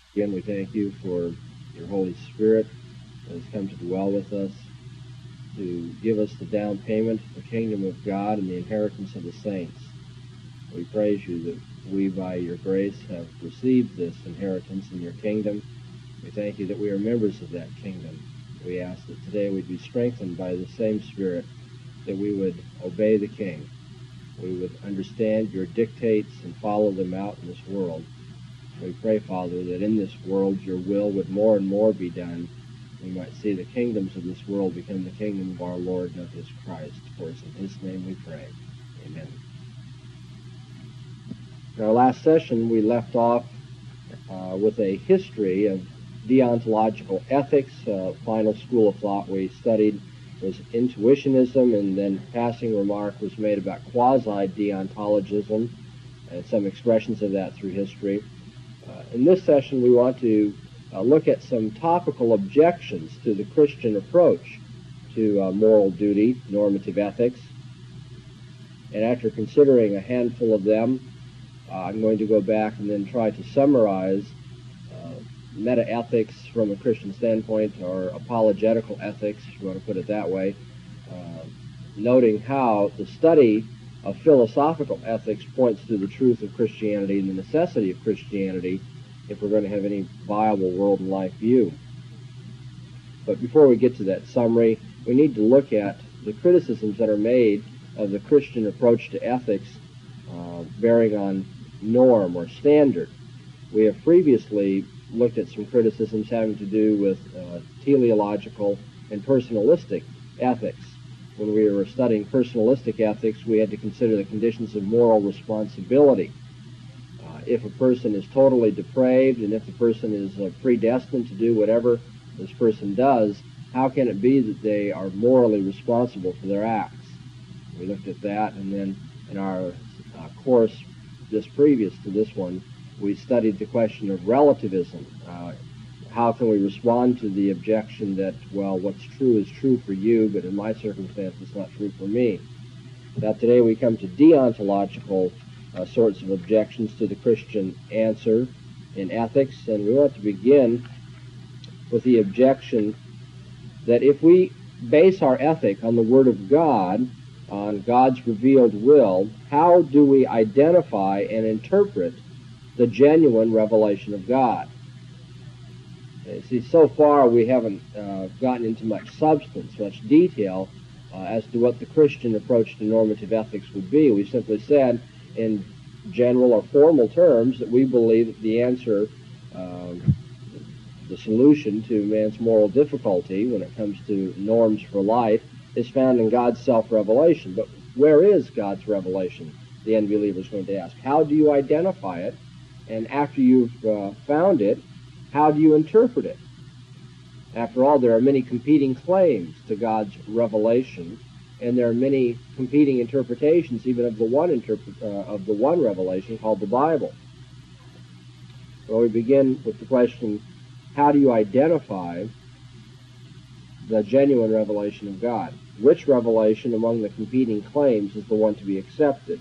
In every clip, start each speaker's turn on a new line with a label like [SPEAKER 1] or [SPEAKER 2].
[SPEAKER 1] Again, we thank you for your Holy Spirit that has come to dwell with us, to give us the down payment, the kingdom of God, and the inheritance of the saints. We praise you that we, by your grace, have received this inheritance in your kingdom. We thank you that we are members of that kingdom. We ask that today we'd be strengthened by the same Spirit, that we would obey the King. We would understand your dictates and follow them out in this world. We pray, Father, that in this world your will would more and more be done. We might see the kingdoms of this world become the kingdom of our Lord and of his Christ. For it's in his name we pray. Amen. In our last session, we left off with a history of deontological ethics. Final school of thought we studied was intuitionism, and then passing remark was made about quasi-deontologism and some expressions of that through history. In this session, we want to look at some topical objections to the Christian approach to moral duty, normative ethics. And after considering a handful of them, I'm going to go back and then try to summarize meta-ethics from a Christian standpoint, or apologetical ethics, if you want to put it that way, noting how the study of philosophical ethics points to the truth of Christianity and the necessity of Christianity if we're going to have any viable world and life view. But before we get to that summary, we need to look at the criticisms that are made of the Christian approach to ethics bearing on norm or standard. We have previously looked at some criticisms having to do with teleological and personalistic ethics. When we were studying personalistic ethics, we had to consider the conditions of moral responsibility. If a person is totally depraved, and if the person is predestined to do whatever this person does, how can it be that they are morally responsible for their acts? We looked at that, and then in our course just previous to this one, we studied the question of relativism. How can we respond to the objection that, well, what's true is true for you, but in my circumstance it's not true for me? Now today we come to deontological sorts of objections to the Christian answer in ethics, and we want to begin with the objection that if we base our ethic on the Word of God, on God's revealed will, how do we identify and interpret the genuine revelation of God? See, so far we haven't gotten into much substance, much detail as to what the Christian approach to normative ethics would be. We simply said in general or formal terms that we believe that the answer, the solution to man's moral difficulty when it comes to norms for life, is found in God's self-revelation. But where is God's revelation? The unbeliever is going to ask. How do you identify it? And after you've found it, how do you interpret it? After all, there are many competing claims to God's revelation, and there are many competing interpretations even of the one revelation called the Bible. Well, we begin with the question, how do you identify the genuine revelation of God? Which revelation among the competing claims is the one to be accepted?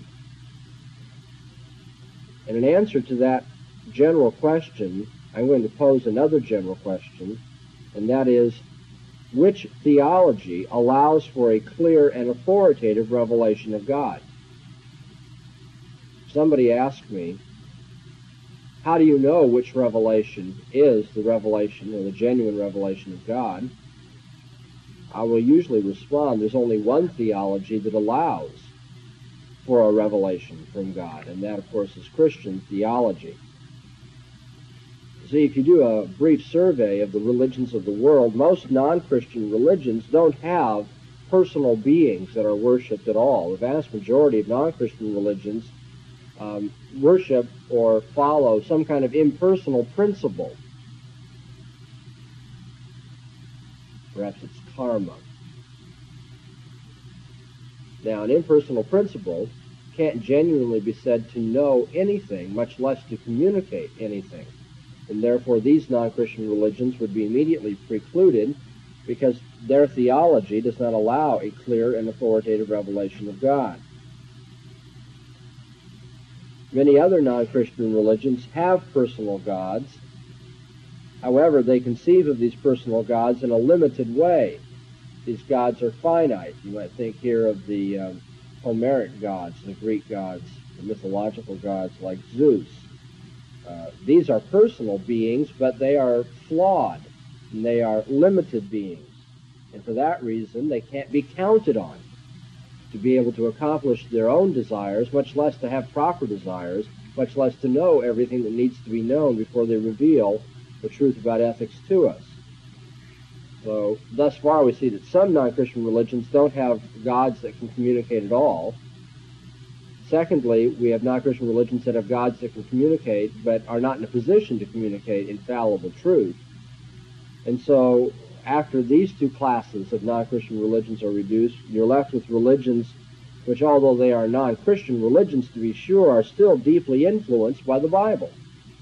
[SPEAKER 1] And in answer to that general question, I'm going to pose another general question, and that is, which theology allows for a clear and authoritative revelation of God? Somebody asked me, how do you know which revelation is the revelation or the genuine revelation of God? I will usually respond, there's only one theology that allows for a revelation from God, and that, of course, is Christian theology. See, if you do a brief survey of the religions of the world, most non-Christian religions don't have personal beings that are worshipped at all. The vast majority of non-Christian religions worship or follow some kind of impersonal principle. Perhaps it's karma. Now, an impersonal principle can't genuinely be said to know anything, much less to communicate anything. And therefore, these non-Christian religions would be immediately precluded because their theology does not allow a clear and authoritative revelation of God. Many other non-Christian religions have personal gods, However, they conceive of these personal gods in a limited way. These gods are finite. You might think here of the Homeric gods, the Greek gods, the mythological gods like Zeus. These are personal beings, but they are flawed, and they are limited beings. And for that reason, they can't be counted on to be able to accomplish their own desires, much less to have proper desires, much less to know everything that needs to be known before they reveal the truth about ethics to us. So, thus far we see that some non-Christian religions don't have gods that can communicate at all. Secondly, we have non-Christian religions that have gods that can communicate, but are not in a position to communicate infallible truth. And so, after these two classes of non-Christian religions are reduced, you're left with religions which, although they are non-Christian religions to be sure, are still deeply influenced by the Bible.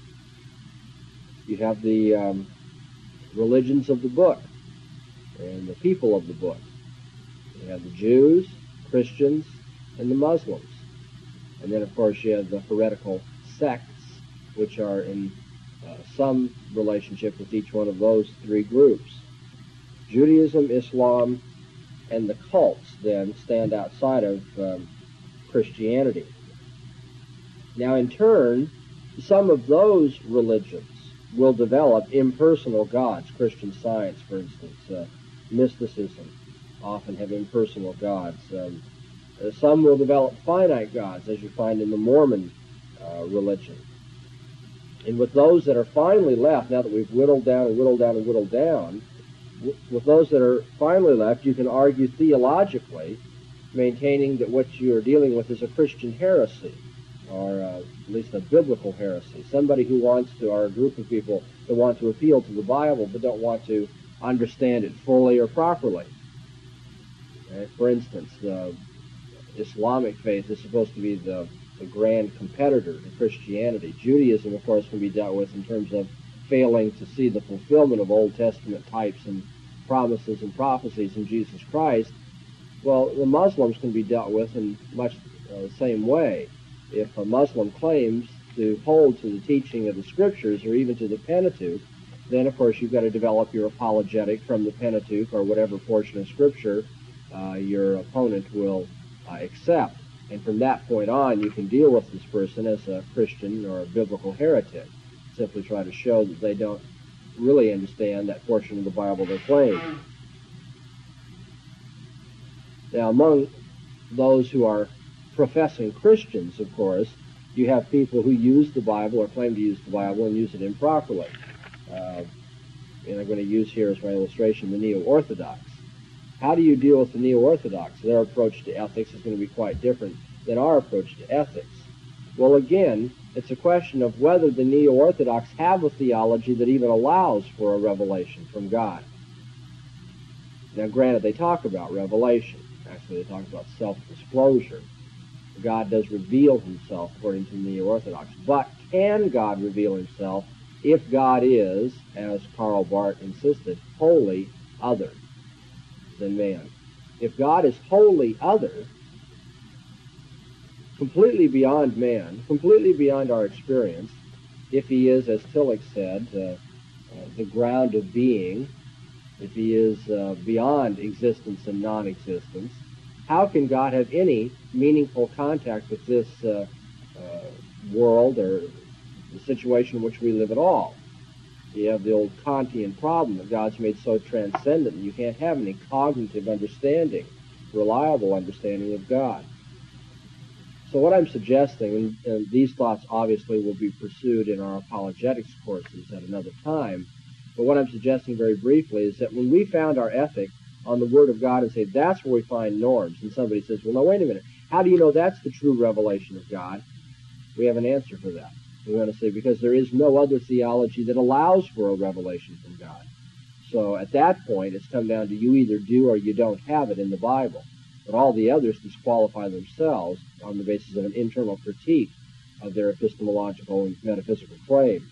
[SPEAKER 1] You have the religions of the book and the people of the book. You have the Jews, Christians, and the Muslims. And then, of course, you have the heretical sects, which are in some relationship with each one of those three groups. Judaism, Islam, and the cults, then, stand outside of Christianity. Now, in turn, some of those religions will develop impersonal gods. Christian Science, for instance, mysticism, often have impersonal gods. Some will develop finite gods, as you find in the Mormon religion. And with those that are finally left, now that we've whittled down and whittled down and whittled down, with those that are finally left, you can argue theologically, maintaining that what you are dealing with is a Christian heresy, or at least a biblical heresy. Somebody who wants to, or a group of people that want to appeal to the Bible but don't want to understand it fully or properly. For instance, the Islamic faith is supposed to be the grand competitor to Christianity. Judaism, of course, can be dealt with in terms of failing to see the fulfillment of Old Testament types and promises and prophecies in Jesus Christ. Well, the Muslims can be dealt with in much the same way. If a Muslim claims to hold to the teaching of the Scriptures or even to the Pentateuch, then, of course, you've got to develop your apologetic from the Pentateuch or whatever portion of Scripture your opponent will accept. And from that point on, you can deal with this person as a Christian or a biblical heretic. Simply try to show that they don't really understand that portion of the Bible they claim. Now, among those who are professing Christians, of course, you have people who use the Bible or claim to use the Bible and use it improperly. And I'm going to use here as my illustration the Neo-Orthodox. How do you deal with the Neo-Orthodox? Their approach to ethics is going to be quite different than our approach to ethics. Well, again, it's a question of whether the Neo-Orthodox have a theology that even allows for a revelation from God. Now, granted, they talk about revelation. Actually, they talk about self-disclosure. God does reveal himself, according to the Neo-Orthodox. But can God reveal himself if God is, as Karl Barth insisted, wholly other than man? If God is wholly other, completely beyond man, completely beyond our experience, if he is, as Tillich said, the ground of being, if he is beyond existence and non-existence, how can God have any meaningful contact with this world or the situation in which we live at all? You have the old Kantian problem that God's made so transcendent that you can't have any cognitive understanding, reliable understanding of God. So what I'm suggesting, and these thoughts obviously will be pursued in our apologetics courses at another time, but what I'm suggesting very briefly is that when we found our ethic on the Word of God and say that's where we find norms, and somebody says, well, now wait a minute, how do you know that's the true revelation of God? We have an answer for that. We want to say because there is no other theology that allows for a revelation from God. So at that point, it's come down to you either do or you don't have it in the Bible. But all the others disqualify themselves on the basis of an internal critique of their epistemological and metaphysical claims.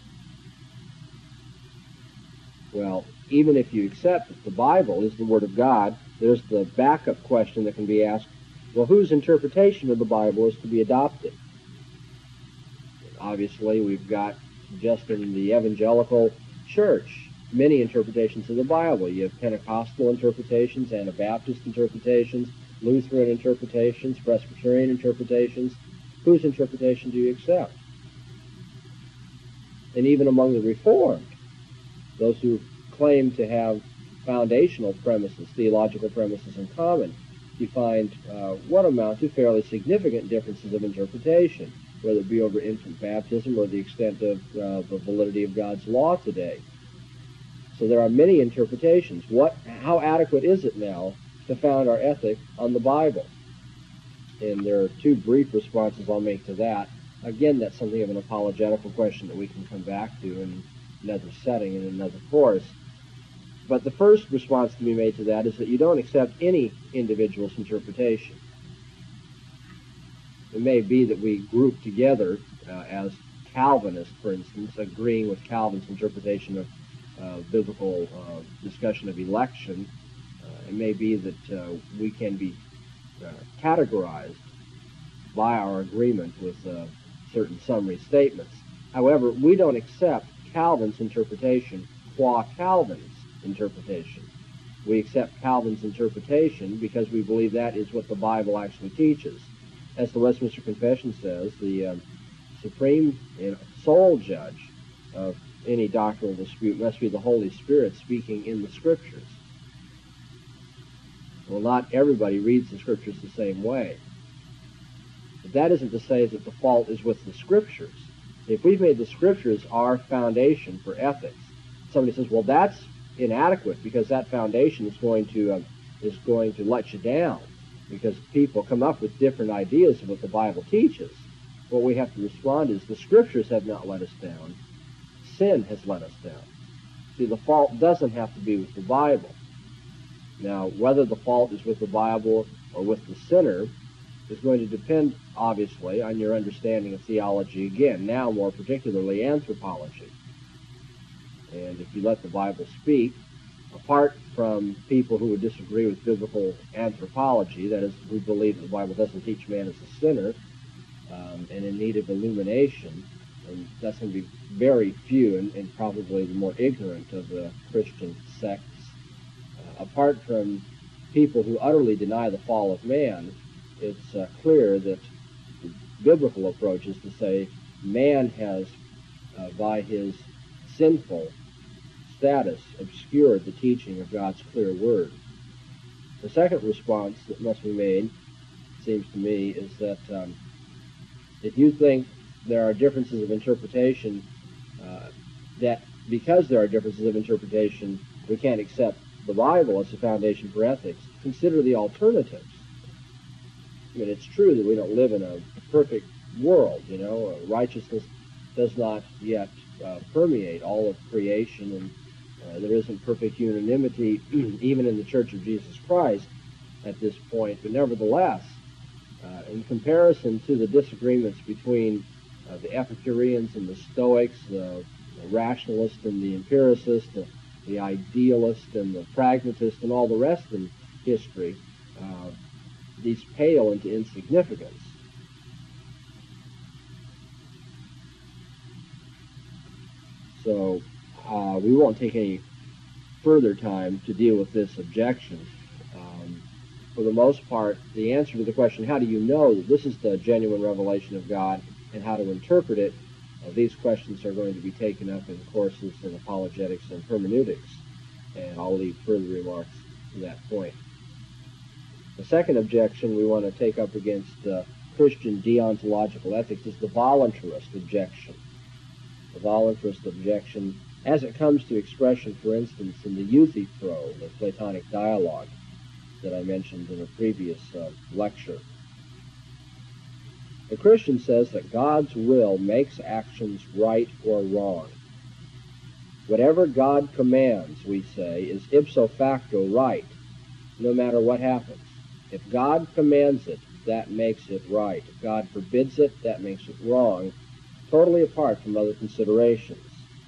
[SPEAKER 1] Well, even if you accept that the Bible is the Word of God, there's the backup question that can be asked, well, whose interpretation of the Bible is to be adopted? Obviously, we've got just in the evangelical church many interpretations of the Bible. You have Pentecostal interpretations, Anabaptist interpretations, Lutheran interpretations, Presbyterian interpretations. Whose interpretation do you accept? And even among the Reformed, those who claim to have foundational premises, theological premises in common, you find what amount to fairly significant differences of interpretation, whether it be over infant baptism or the extent of the validity of God's law today. So there are many interpretations. How adequate is it now to found our ethic on the Bible? And there are two brief responses I'll make to that. Again, that's something of an apologetical question that we can come back to in another setting, in another course. But the first response to be made to that is that you don't accept any individual's interpretation. It may be that we group together as Calvinists, for instance, agreeing with Calvin's interpretation of biblical discussion of election. It may be that we can be categorized by our agreement with certain summary statements. However, we don't accept Calvin's interpretation qua Calvin's interpretation. We accept Calvin's interpretation because we believe that is what the Bible actually teaches. As the Westminster Confession says, the supreme and sole judge of any doctrinal dispute must be the Holy Spirit speaking in the Scriptures. Well, not everybody reads the Scriptures the same way. But that isn't to say that the fault is with the Scriptures. If we've made the Scriptures our foundation for ethics, somebody says, well, that's inadequate because that foundation is going to let you down because people come up with different ideas of what the Bible teaches. What we have to respond is the Scriptures have not let us down. Sin has let us down. See, the fault doesn't have to be with the Bible. Now, whether the fault is with the Bible or with the sinner is going to depend, obviously, on your understanding of theology again, now more particularly anthropology. And if you let the Bible speak, apart from people who would disagree with biblical anthropology, that is, who believe that the Bible doesn't teach man as a sinner and in need of illumination, and that's going to be very few and probably the more ignorant of the Christian sects. Apart from people who utterly deny the fall of man, it's clear that the biblical approach is to say man has, by his sinful status, obscured the teaching of God's clear word. The second response that must be made, it seems to me, is that if you think there are differences of interpretation, that because there are differences of interpretation, we can't accept the Bible as the foundation for ethics, consider the alternatives. I mean, it's true that we don't live in a perfect world, you know. Righteousness does not yet permeate all of creation, and there isn't perfect unanimity even in the Church of Jesus Christ at this point. But nevertheless, in comparison to the disagreements between the Epicureans and the Stoics, the rationalist and the empiricist, the idealist and the pragmatist, and all the rest in history, these pale into insignificance. So we won't take any further time to deal with this objection. For the most part, the answer to the question, how do you know that this is the genuine revelation of God and how to interpret it, these questions are going to be taken up in courses in apologetics and hermeneutics, and I'll leave further remarks to that point. The second objection we want to take up against Christian deontological ethics is the voluntarist objection. The voluntarist objection, as it comes to expression, for instance, in the Euthyphro, the Platonic dialogue that I mentioned in a previous lecture. The Christian says that God's will makes actions right or wrong. Whatever God commands, we say, is ipso facto right, no matter what happens. If God commands it, that makes it right. If God forbids it, that makes it wrong, totally apart from other considerations.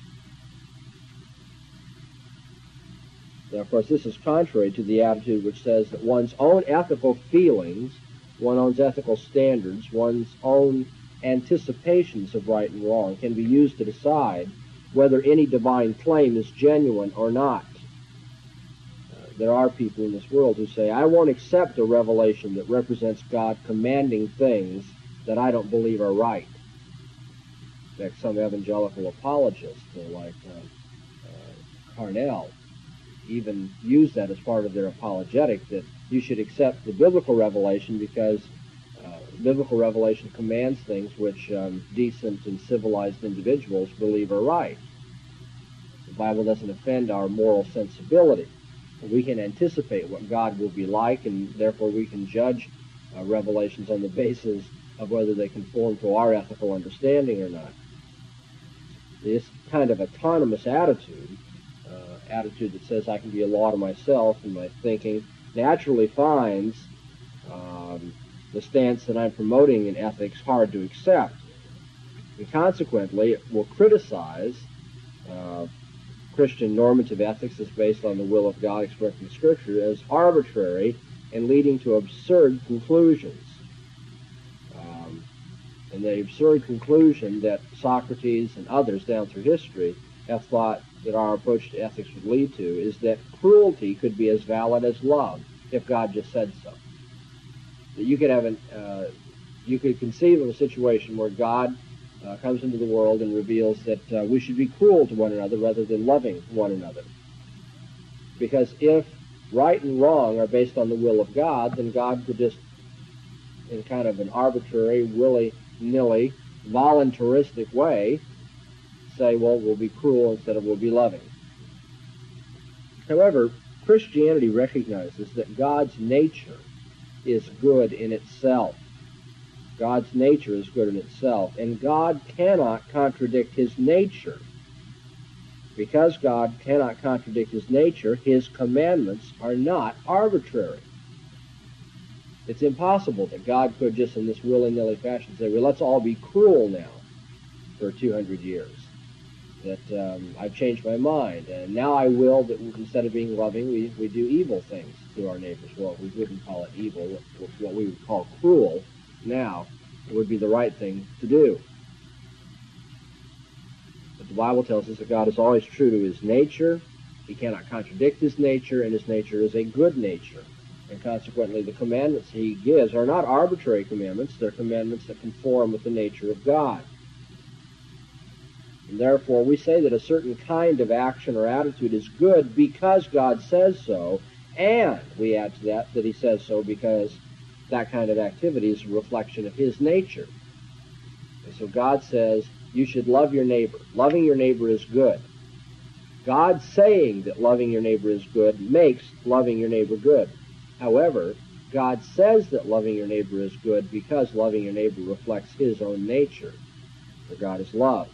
[SPEAKER 1] Now, of course, this is contrary to the attitude which says that one's own ethical feelings, one's own ethical standards, one's own anticipations of right and wrong can be used to decide whether any divine claim is genuine or not. There are people in this world who say, I won't accept a revelation that represents God commanding things that I don't believe are right. In fact, some evangelical apologists, like Carnell, even use that as part of their apologetic, that you should accept the biblical revelation because biblical revelation commands things which decent and civilized individuals believe are right. The Bible doesn't offend our moral sensibility. We can anticipate what God will be like, and therefore we can judge revelations on the basis of whether they conform to our ethical understanding or not. This kind of autonomous attitude that says I can be a law to myself and my thinking, naturally finds the stance that I'm promoting in ethics hard to accept. And consequently, it will criticize Christian normative ethics as based on the will of God expressed in Scripture as arbitrary and leading to absurd conclusions. And the absurd conclusion that Socrates and others down through history have thought that our approach to ethics would lead to is that cruelty could be as valid as love if God just said so. That you could have you could conceive of a situation where God comes into the world and reveals that we should be cruel to one another rather than loving one another. Because if right and wrong are based on the will of God, then God could just, in kind of an arbitrary, willy-nilly, voluntaristic way, say, well, we'll be cruel instead of we'll be loving. However, Christianity recognizes that God's nature is good in itself. God's nature is good in itself, and God cannot contradict his nature. Because God cannot contradict his nature, his commandments are not arbitrary. It's impossible that God could just in this willy-nilly fashion say, well, let's all be cruel now for 200 years. That I've changed my mind, and now I will that instead of being loving, we do evil things to our neighbors. Well, we wouldn't call it evil. What we would call cruel now, it would be the right thing to do. But the Bible tells us that God is always true to his nature. He cannot contradict his nature, and his nature is a good nature. And consequently, the commandments he gives are not arbitrary commandments. They're commandments that conform with the nature of God. And therefore, we say that a certain kind of action or attitude is good because God says so, and we add to that he says so because that kind of activity is a reflection of his nature. And so God says you should love your neighbor. Loving your neighbor is good. God saying that loving your neighbor is good makes loving your neighbor good. However, God says that loving your neighbor is good because loving your neighbor reflects his own nature, for God is love.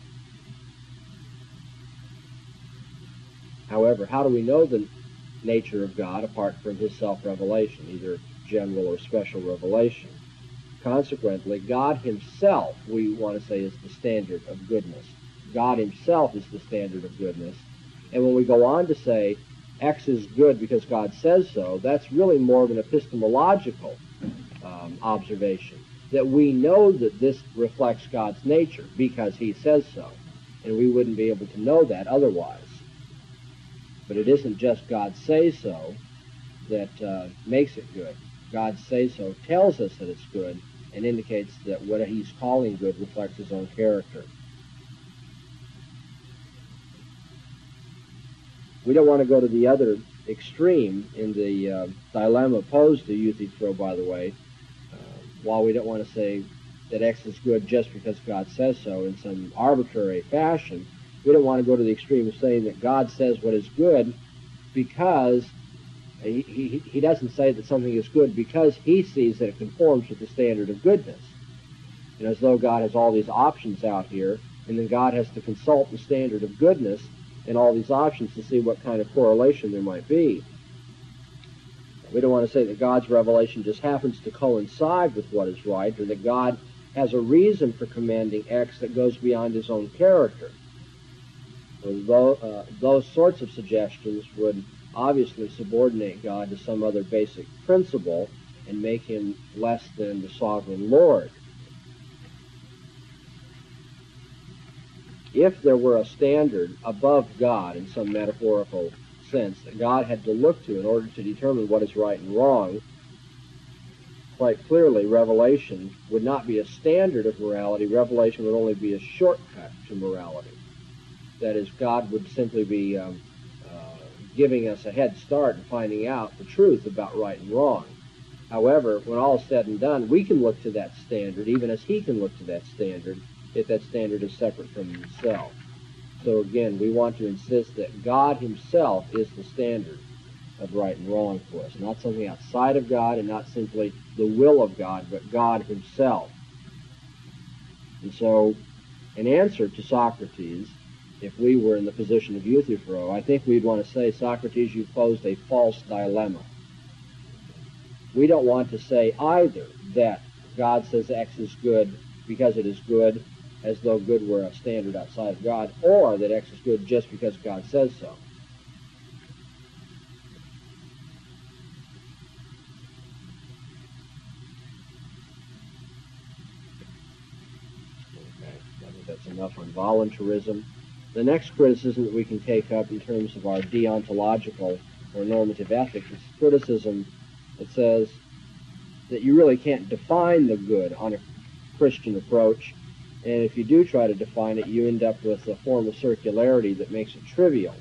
[SPEAKER 1] However, how do we know the nature of God apart from his self-revelation, either general or special revelation? Consequently, God himself, we want to say, is the standard of goodness. God himself is the standard of goodness. And when we go on to say X is good because God says so, that's really more of an epistemological observation, that we know that this reflects God's nature because he says so, and we wouldn't be able to know that otherwise. But it isn't just God say so that makes it good. God say so tells us that it's good and indicates that what he's calling good reflects his own character. We don't want to go to the other extreme in the dilemma posed to Euthyphro, by the way. While we don't want to say that X is good just because God says so in some arbitrary fashion, we don't want to go to the extreme of saying that God says what is good because he doesn't say that something is good because he sees that it conforms with the standard of goodness. And as though God has all these options out here, and then God has to consult the standard of goodness in all these options to see what kind of correlation there might be. We don't want to say that God's revelation just happens to coincide with what is right, or that God has a reason for commanding X that goes beyond his own character. Those sorts of suggestions would obviously subordinate God to some other basic principle and make him less than the sovereign Lord. if there were a standard above God in some metaphorical sense that God had to look to in order to determine what is right and wrong, quite clearly revelation would not be a standard of morality. Revelation would only be a shortcut to morality. That is, God would simply be giving us a head start in finding out the truth about right and wrong. However, when all is said and done, we can look to that standard, even as he can look to that standard, if that standard is separate from himself. So again, we want to insist that God himself is the standard of right and wrong for us, not something outside of God and not simply the will of God, but God himself. And so, in answer to Socrates, if we were in the position of Euthyphro, I think we'd want to say, Socrates, you posed a false dilemma. We don't want to say either that God says X is good because it is good, as though good were a standard outside of God, or that X is good just because God says so. Okay, I think that's enough on voluntarism. The next criticism that we can take up in terms of our deontological or normative ethics is criticism that says that you really can't define the good on a Christian approach, and if you do try to define it, you end up with a form of circularity that makes it trivial.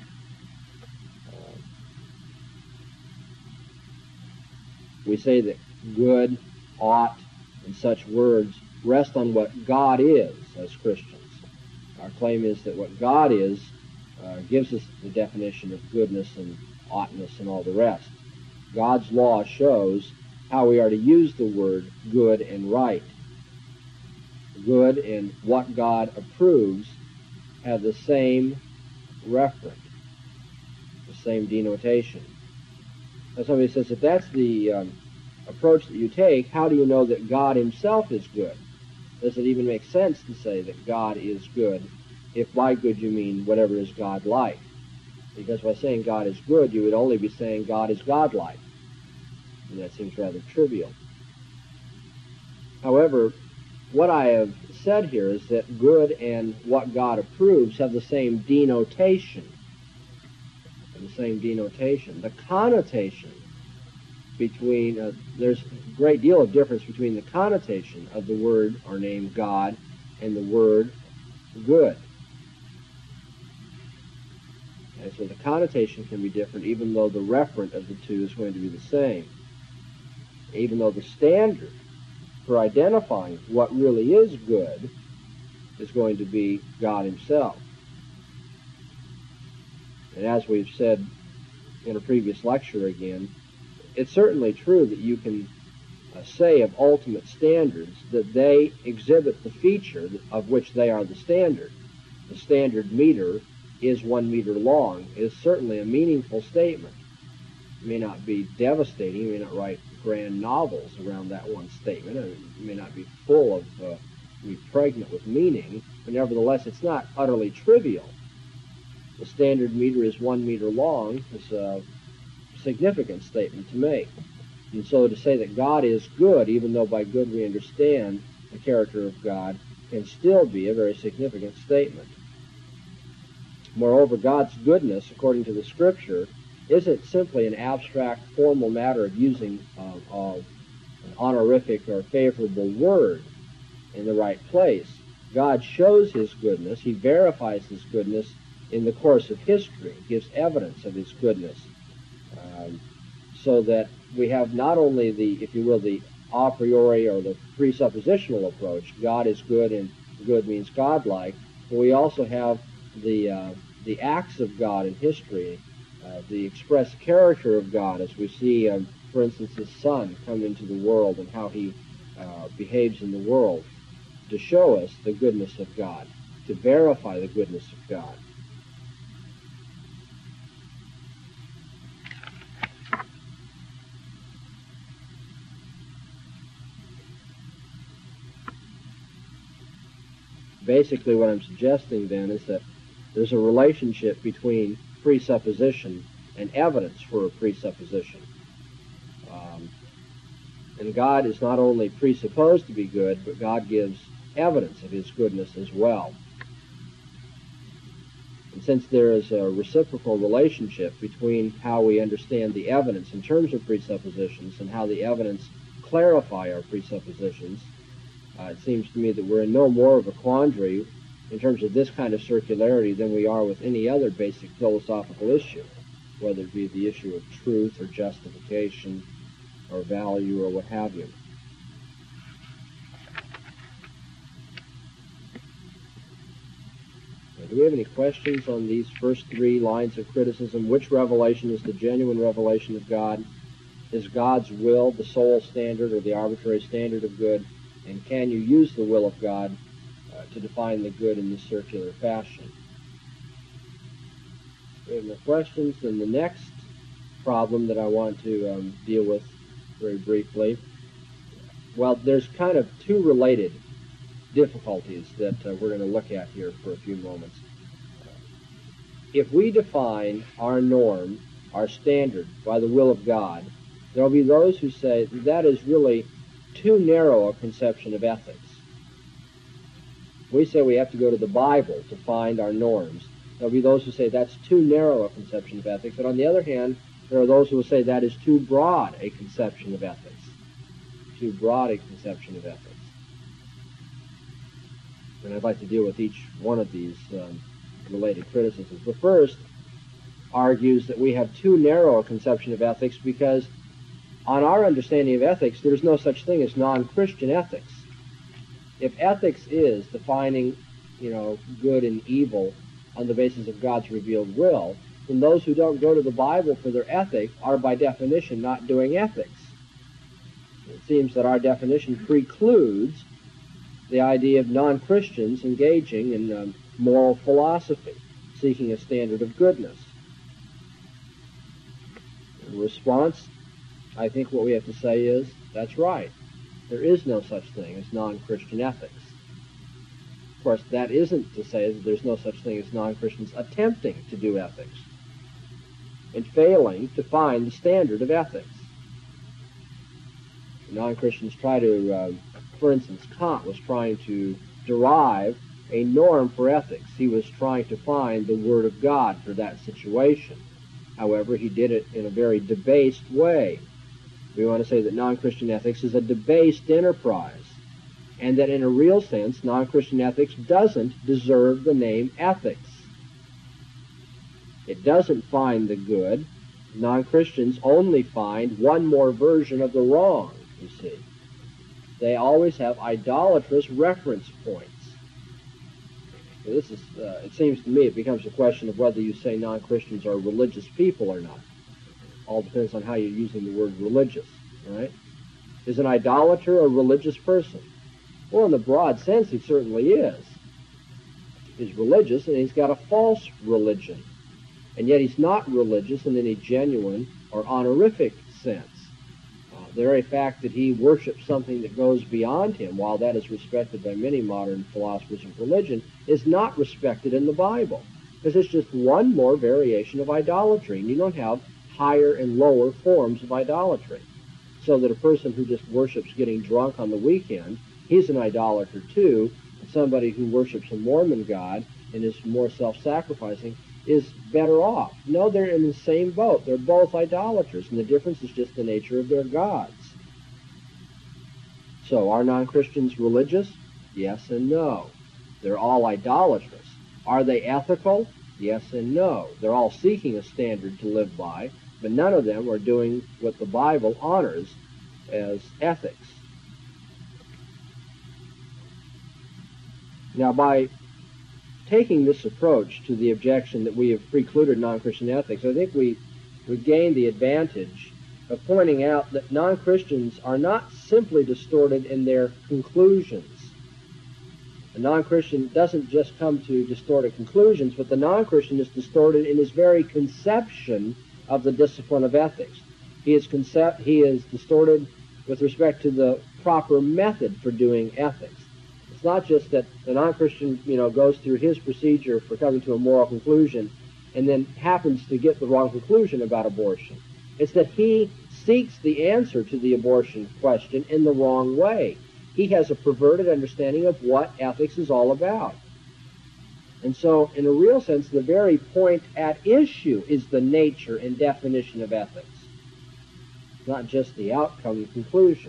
[SPEAKER 1] We say that good, ought, and such words rest on what God is as Christians. Our claim is that what God is gives us the definition of goodness and oughtness and all the rest. God's law shows how we are to use the word good and right. Good and what God approves have the same referent, the same denotation. Now somebody says, if that's the approach that you take, how do you know that God himself is good? Does it even make sense to say that God is good, if by good you mean whatever is God-like? Because by saying God is good, you would only be saying God is God-like. And that seems rather trivial. However, what I have said here is that good and what God approves have the same denotation. The connotation between, there's a great deal of difference between the connotation of the word or name God and the word good. And so the connotation can be different, even though the referent of the two is going to be the same. Even though the standard for identifying what really is good is going to be God himself. And as we've said in a previous lecture again, it's certainly true that you can say of ultimate standards that they exhibit the feature of which they are the standard. The standard meter is 1 meter long is certainly a meaningful statement. It may not be devastating. You may not write grand novels around that one statement. It may not be full of, be pregnant with meaning, but nevertheless, it's not utterly trivial. The standard meter is 1 meter long is a significant statement to make. And so to say that God is good, even though by good we understand the character of God, can still be a very significant statement. Moreover, God's goodness, according to the Scripture, isn't simply an abstract, formal matter of using an honorific or favorable word in the right place. God shows his goodness, he verifies his goodness in the course of history, gives evidence of his goodness, so that we have not only the, if you will, the a priori or the presuppositional approach, God is good and good means godlike, but we also have the acts of God in history, the express character of God, as we see, for instance, his Son come into the world and how he behaves in the world, to show us the goodness of God, to verify the goodness of God. Basically, what I'm suggesting then is that there's a relationship between presupposition and evidence for a presupposition. And God is not only presupposed to be good, but God gives evidence of his goodness as well. And since there is a reciprocal relationship between how we understand the evidence in terms of presuppositions and how the evidence clarify our presuppositions, it seems to me that we're in no more of a quandary in terms of this kind of circularity than we are with any other basic philosophical issue, whether it be the issue of truth or justification or value or what have you. Now, do we have any questions on these first three lines of criticism? Which revelation is the genuine revelation of God? Is God's will the sole standard or the arbitrary standard of good? And can you use the will of God to define the good in this circular fashion? We have no questions. Then the next problem that I want to deal with very briefly, well, there's kind of two related difficulties that we're going to look at here for a few moments. If we define our norm, our standard, by the will of God, there will be those who say that is really too narrow a conception of ethics. We say we have to go to the Bible to find our norms. There will be those who say that's too narrow a conception of ethics. But on the other hand, there are those who will say that is too broad a conception of ethics. Too broad a conception of ethics. And I'd like to deal with each one of these related criticisms. The first argues that we have too narrow a conception of ethics because on our understanding of ethics, there's no such thing as non-Christian ethics. If ethics is defining, good and evil on the basis of God's revealed will, then those who don't go to the Bible for their ethic are by definition not doing ethics. It seems that our definition precludes the idea of non-Christians engaging in moral philosophy, seeking a standard of goodness. In response, I think what we have to say is, that's right. There is no such thing as non-Christian ethics. Of course, that isn't to say that there's no such thing as non-Christians attempting to do ethics and failing to find the standard of ethics. Non-Christians try to, for instance, Kant was trying to derive a norm for ethics. He was trying to find the Word of God for that situation. However, he did it in a very debased way. We want to say that non-Christian ethics is a debased enterprise, and that in a real sense, non-Christian ethics doesn't deserve the name ethics. It doesn't find the good. Non-Christians only find one more version of the wrong, you see. They always have idolatrous reference points. So this is, it seems to me, it becomes a question of whether you say non-Christians are religious people or not. All depends on how you're using the word religious, right? Is an idolater a religious person? Well, in the broad sense, he certainly is. He's religious, and he's got a false religion. And yet he's not religious in any genuine or honorific sense. The very fact that he worships something that goes beyond him, while that is respected by many modern philosophers of religion, is not respected in the Bible. Because it's just one more variation of idolatry, and you don't have higher and lower forms of idolatry. So that a person who just worships getting drunk on the weekend, he's an idolater too, and somebody who worships a Mormon god and is more self-sacrificing is better off. No, they're in the same boat. They're both idolaters, and the difference is just the nature of their gods. So, are non-Christians religious? Yes and no. They're all idolatrous. Are they ethical? Yes and no. They're all seeking a standard to live by, but none of them are doing what the Bible honors as ethics. Now, by taking this approach to the objection that we have precluded non-Christian ethics, I think we gain the advantage of pointing out that non-Christians are not simply distorted in their conclusions. A non-Christian doesn't just come to distorted conclusions, but the non-Christian is distorted in his very conception of the discipline of ethics. He is distorted with respect to the proper method for doing ethics. It's not just that the non-Christian, goes through his procedure for coming to a moral conclusion and then happens to get the wrong conclusion about abortion. It's that he seeks the answer to the abortion question in the wrong way. He has a perverted understanding of what ethics is all about. And so, in a real sense, the very point at issue is the nature and definition of ethics, not just the outcome and conclusion.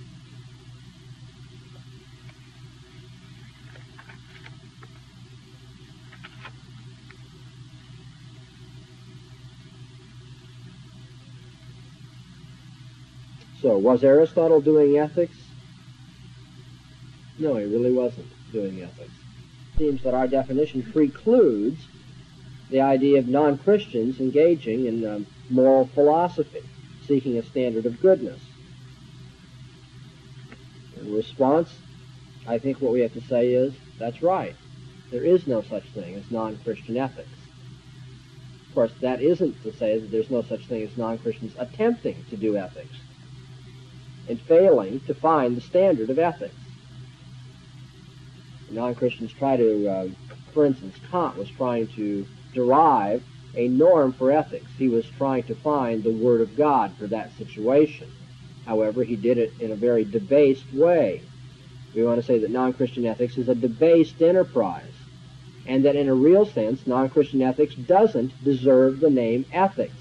[SPEAKER 1] So, was Aristotle doing ethics? No, he really wasn't doing ethics. It seems that our definition precludes the idea of non-Christians engaging in moral philosophy, seeking a standard of goodness. In response, I think what we have to say is, that's right. There is no such thing as non-Christian ethics. Of course, that isn't to say that there's no such thing as non-Christians attempting to do ethics and failing to find the standard of ethics. Non-Christians try to, for instance, Kant was trying to derive a norm for ethics. He was trying to find the Word of God for that situation. However, he did it in a very debased way. We want to say that non-Christian ethics is a debased enterprise, and that in a real sense, non-Christian ethics doesn't deserve the name ethics.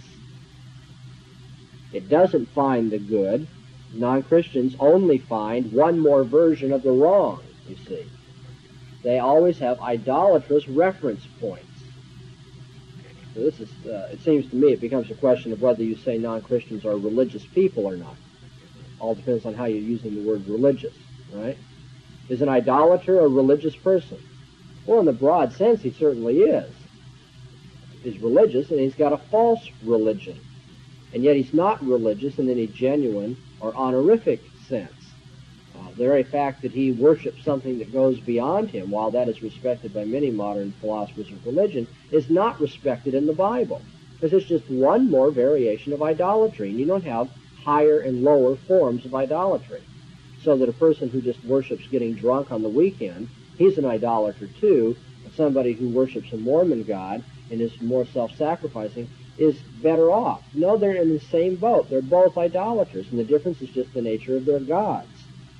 [SPEAKER 1] It doesn't find the good. Non-Christians only find one more version of the wrong, you see. They always have idolatrous reference points. So this is, it seems to me, it becomes a question of whether you say non-Christians are religious people or not. All depends on how you're using the word religious, right? Is an idolater a religious person? Well, in the broad sense, he certainly is. He's religious, and he's got a false religion. And yet he's not religious in any genuine or honorific sense. The very fact that he worships something that goes beyond him, while that is respected by many modern philosophers of religion, is not respected in the Bible, because it's just one more variation of idolatry, and you don't have higher and lower forms of idolatry. So that a person who just worships getting drunk on the weekend, he's an idolater too. Somebody who worships a Mormon god and is more self-sacrificing is better off. No, they're in the same boat. They're both idolaters, and the difference is just the nature of their gods.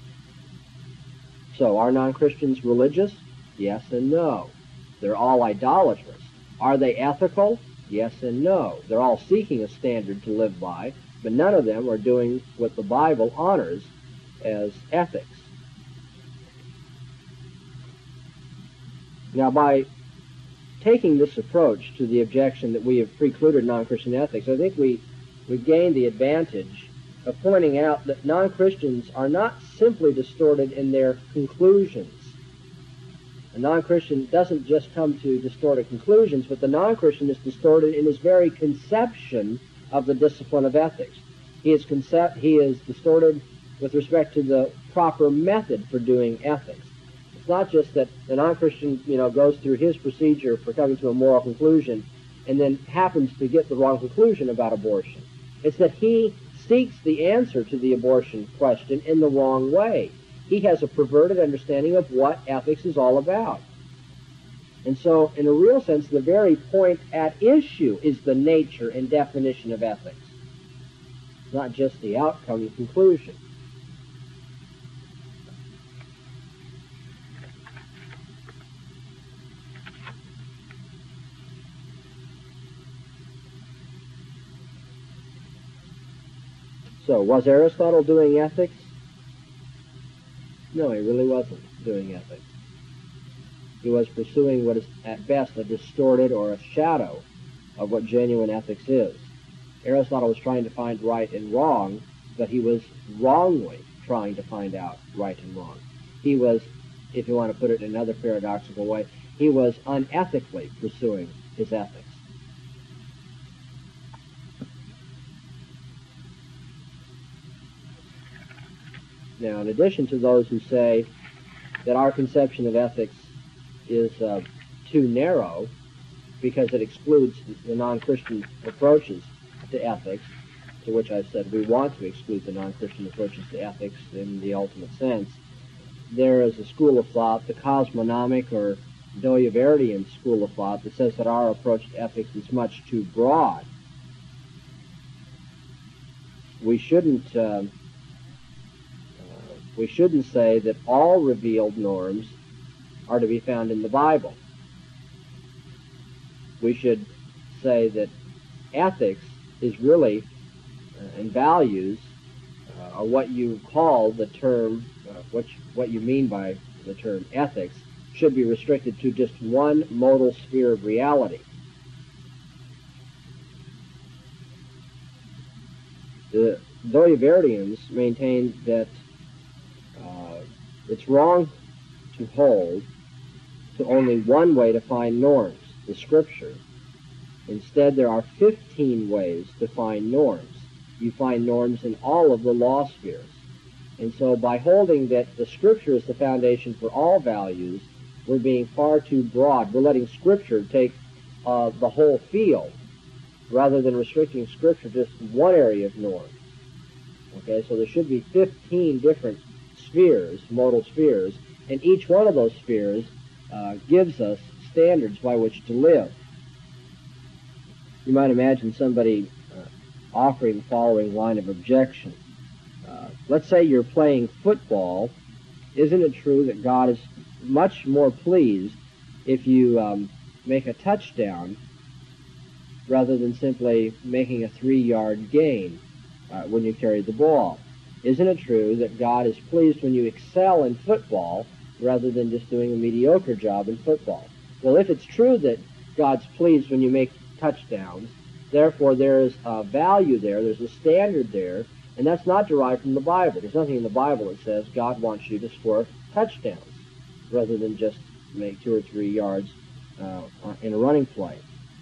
[SPEAKER 1] So, are non-Christians religious? Yes and no. They're all idolatrous. Are they ethical? Yes and no. They're all seeking a standard to live by, but none of them are doing what the Bible honors as ethics. Now, by taking this approach to the objection that we have precluded non-Christian ethics, I think we gain the advantage of pointing out that non-Christians are not simply distorted in their conclusions. A non-Christian doesn't just come to distorted conclusions, but the non-Christian is distorted in his very conception of the discipline of ethics. He is distorted with respect to the proper method for doing ethics. It's not just that the non-Christian, goes through his procedure for coming to a moral conclusion and then happens to get the wrong conclusion about abortion. It's that he seeks the answer to the abortion question in the wrong way. He has a perverted understanding of what ethics is all about. And so, in a real sense, the very point at issue is the nature and definition of ethics, not just the outcome and conclusion. So, was Aristotle doing ethics? No, he really wasn't doing ethics. He was pursuing what is at best a distorted or a shadow of what genuine ethics is. Aristotle was trying to find right and wrong, but he was wrongly trying to find out right and wrong. He was, if you want to put it in another paradoxical way, he was unethically pursuing his ethics. Now, in addition to those who say that our conception of ethics is too narrow because it excludes the non-Christian approaches to ethics, to which I've said we want to exclude the non-Christian approaches to ethics in the ultimate sense, there is a school of thought, the cosmonomic or Doyaveridian school of thought, that says that our approach to ethics is much too broad. We shouldn't say that all revealed norms are to be found in the Bible. we should say that ethics is really, and values, are what you call the term, what you mean by the term ethics, should be restricted to just one modal sphere of reality. The Doyaverians maintain that it's wrong to hold to only one way to find norms, the Scripture. Instead, there are 15 ways to find norms. You find norms in all of the law spheres. And so by holding that the Scripture is the foundation for all values, we're being far too broad. We're letting Scripture take the whole field rather than restricting Scripture to just one area of norm. Okay, so there should be 15 different spheres, modal spheres, and each one of those spheres gives us standards by which to live. You might imagine somebody offering the following line of objection. Let's say you're playing football. Isn't it true that God is much more pleased if you make a touchdown rather than simply making a 3-yard gain when you carry the ball? Isn't it true that God is pleased when you excel in football rather than just doing a mediocre job in football? Well, if it's true that God's pleased when you make touchdowns, therefore there is a value there, there's a standard there, and that's not derived from the Bible. There's nothing in the Bible that says God wants you to score touchdowns rather than just make 2 or 3 yards in a running play.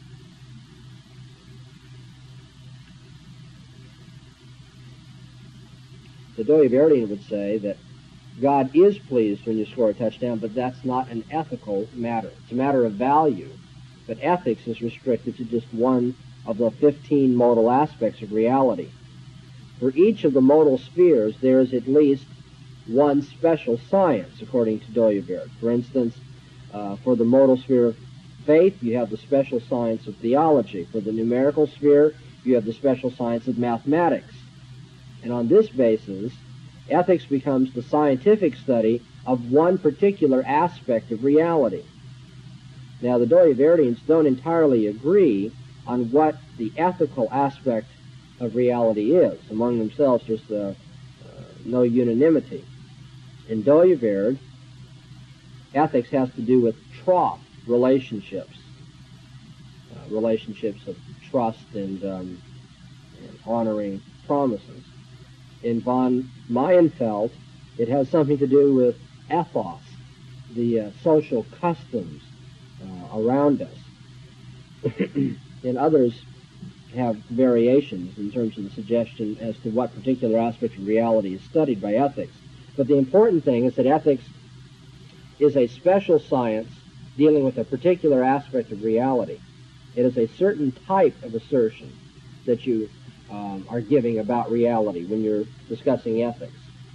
[SPEAKER 1] The Doyaverian would say that God is pleased when you score a touchdown, but that's not an ethical matter. It's a matter of value. But ethics is restricted to just one of the 15 modal aspects of reality. For each of the modal spheres, there is at least one special science, according to Doyaverd. For instance, for the modal sphere of faith, you have the special science of theology. For the numerical sphere, you have the special science of mathematics. And on this basis, ethics becomes the scientific study of one particular aspect of reality. Now, the Doyaverdians don't entirely agree on what the ethical aspect of reality is. Among themselves, there's no unanimity. In Doyaverd, ethics has to do with troth relationships, relationships of trust and honoring promises. In von Mayenfeld, it has something to do with ethos, the social customs around us. And others have variations in terms of the suggestion as to what particular aspect of reality is studied by ethics. But the important thing is that ethics is a special science dealing with a particular aspect of reality. It is a certain type of assertion that you are giving about reality when you're discussing ethics.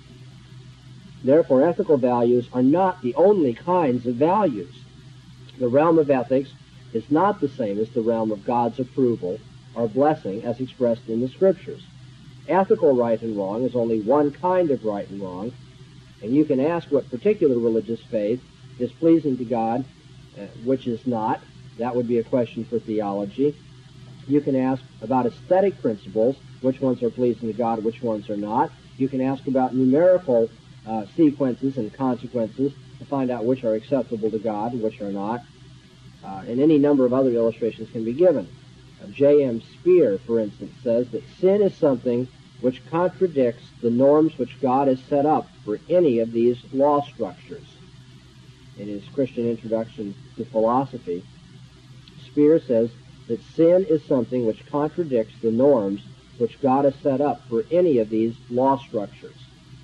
[SPEAKER 1] Therefore, ethical values are not the only kinds of values. The realm of ethics is not the same as the realm of God's approval or blessing as expressed in the Scriptures. Ethical right and wrong is only one kind of right and wrong, and you can ask what particular religious faith is pleasing to God, which is not. That would be a question for theology. You can ask about aesthetic principles, which ones are pleasing to God, which ones are not. You can ask about numerical sequences and consequences to find out which are acceptable to God and which are not. And any number of other illustrations can be given. J.M. Speer, for instance, says that sin is something which contradicts the norms which God has set up for any of these law structures. In his Christian Introduction to Philosophy, Speer says that sin is something which contradicts the norms which God has set up for any of these law structures.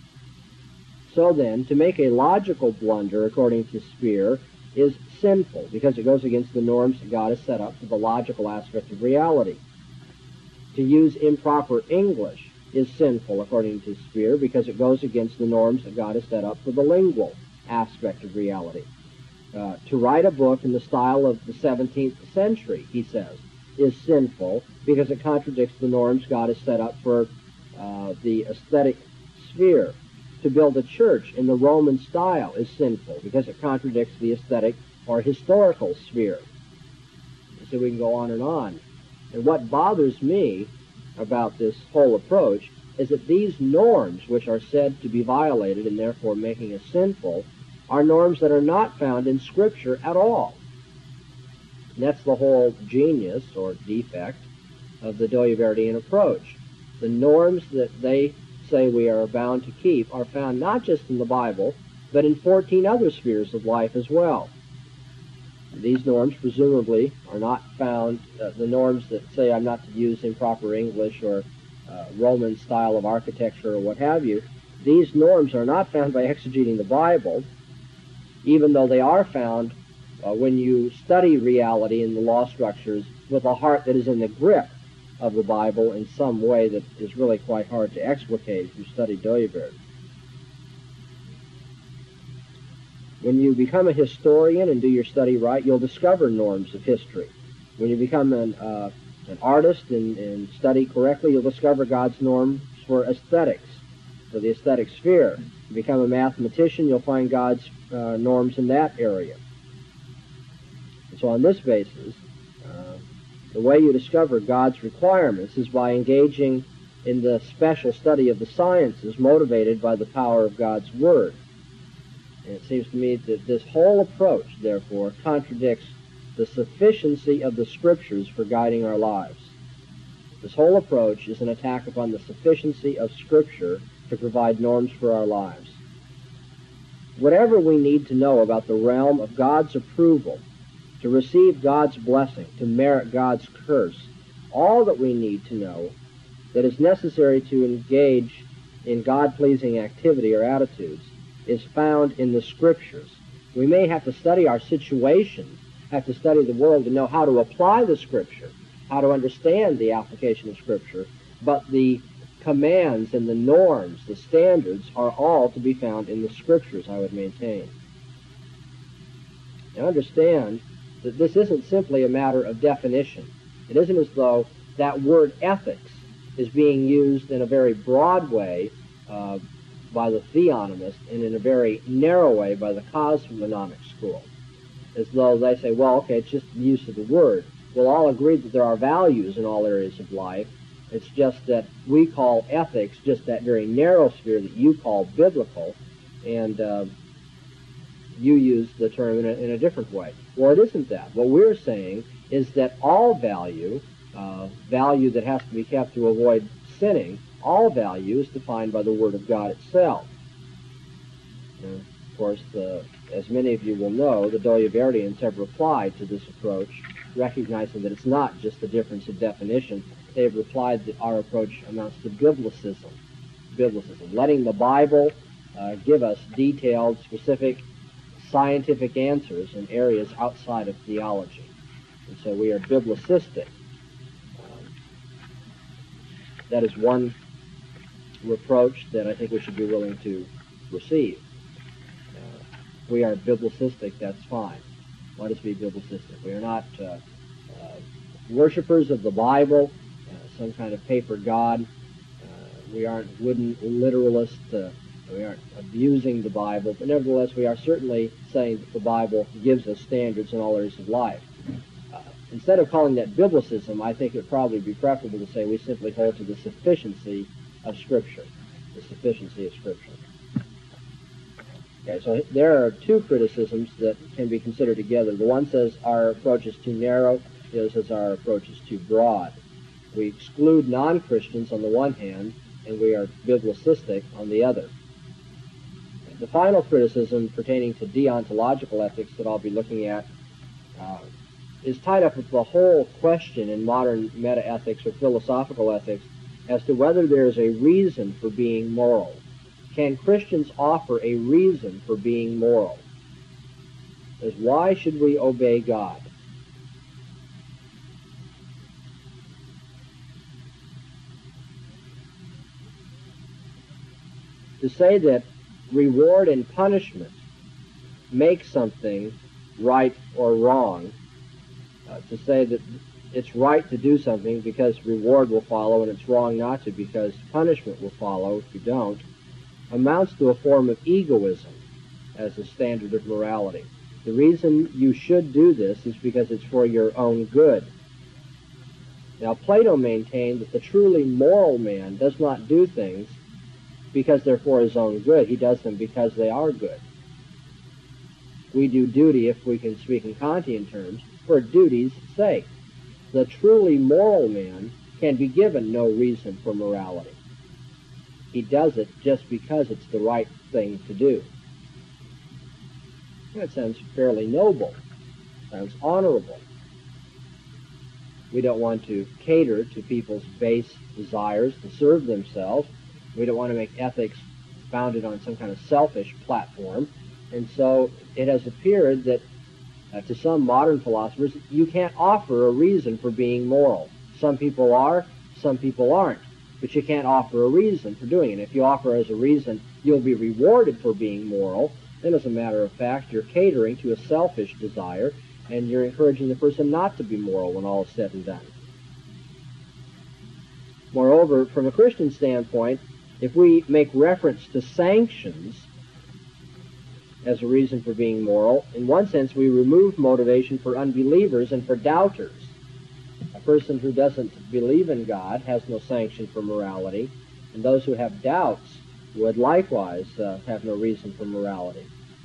[SPEAKER 1] So then, to make a logical blunder, according to Speer, is sinful because it goes against the norms that God has set up for the logical aspect of reality. To use improper English is sinful, according to Speer, because it goes against the norms that God has set up for the lingual aspect of reality. To write a book in the style of the 17th century, he says, is sinful because it contradicts the norms God has set up for the aesthetic sphere. To build a church in the Roman style is sinful because it contradicts the aesthetic or historical sphere. So we can go on and on. And what bothers me about this whole approach is that these norms, which are said to be violated and therefore making us sinful, are norms that are not found in Scripture at all. And that's the whole genius or defect of the Doyeverdian approach. The norms that they say we are bound to keep are found not just in the Bible, but in 14 other spheres of life as well. These norms presumably are not found, the norms that say I'm not to use improper English or Roman style of architecture or what have you. These norms are not found by exegeting the Bible, even though they are found when you study reality in the law structures with a heart that is in the grip of the Bible in some way that is really quite hard to explicate if you study Doyeverd. When you become a historian and do your study right, you'll discover norms of history. When you become an artist and study correctly, you'll discover God's norms for aesthetics, for the aesthetic sphere. You become a mathematician, you'll find God's norms in that area. And so on this basis, the way you discover God's requirements is by engaging in the special study of the sciences motivated by the power of God's Word. And it seems to me that this whole approach, therefore, contradicts the sufficiency of the Scriptures for guiding our lives. This whole approach is an attack upon the sufficiency of Scripture to provide norms for our lives. Whatever we need to know about the realm of God's approval, to receive God's blessing, to merit God's curse, all that we need to know that is necessary to engage in God-pleasing activity or attitudes is found in the Scriptures. We may have to study our situation, have to study the world to know how to apply the Scripture, how to understand the application of Scripture, but the commands and the norms, the standards, are all to be found in the Scriptures, I would maintain. Now understand that this isn't simply a matter of definition. It isn't as though that word ethics is being used in a very broad way by the theonomists and in a very narrow way by the cosmogonic school. As though they say, well, okay, it's just the use of the word. We'll all agree that there are values in all areas of life. It's just that we call ethics just that very narrow sphere that you call biblical, and you use the term in a different way. Well, it isn't that. What we're saying is that all value, value that has to be kept to avoid sinning, all value is defined by the Word of God itself. And of course, as many of you will know, the Doyeverdians have replied to this approach, recognizing that it's not just a difference of definition. They have replied that our approach amounts to biblicism. Biblicism, letting the Bible give us detailed, specific, scientific answers in areas outside of theology. And so we are biblicistic. That is one reproach that I think we should be willing to receive. We are biblicistic, that's fine. Let us be biblicistic. We are not worshippers of the Bible, some kind of paper god. We aren't wooden literalists. We aren't abusing the Bible, but nevertheless we are certainly saying that the Bible gives us standards in all areas of life. Instead of calling that biblicism, I think it would probably be preferable to say we simply hold to the sufficiency of Scripture. The sufficiency of Scripture. Okay, so there are two criticisms that can be considered together. The one says our approach is too narrow, the other says our approach is too broad. We exclude non-Christians on the one hand, and we are biblicistic on the other. The final criticism pertaining to deontological ethics that I'll be looking at is tied up with the whole question in modern metaethics or philosophical ethics as to whether there is a reason for being moral. Can Christians offer a reason for being moral? Is why should we obey God? To say that reward and punishment make something right or wrong, to say that it's right to do something because reward will follow and it's wrong not to because punishment will follow if you don't, amounts to a form of egoism as a standard of morality. The reason you should do this is because it's for your own good. Now, Plato maintained that the truly moral man does not do things because they're for his own good. He does them because they are good. We do duty, if we can speak in Kantian terms, for duty's sake. The truly moral man can be given no reason for morality. He does it just because it's the right thing to do. That sounds fairly noble. Sounds honorable. We don't want to cater to people's base desires to serve themselves. We don't want to make ethics founded on some kind of selfish platform. And so it has appeared that to some modern philosophers, you can't offer a reason for being moral. Some people are, some people aren't. But you can't offer a reason for doing it. If you offer as a reason you'll be rewarded for being moral, then as a matter of fact, you're catering to a selfish desire, and you're encouraging the person not to be moral when all is said and done. Moreover, from a Christian standpoint, if we make reference to sanctions as a reason for being moral, in one sense we remove motivation for unbelievers and for doubters. A person who doesn't believe in God has no sanction for morality, and those who have doubts would likewise have no reason for morality.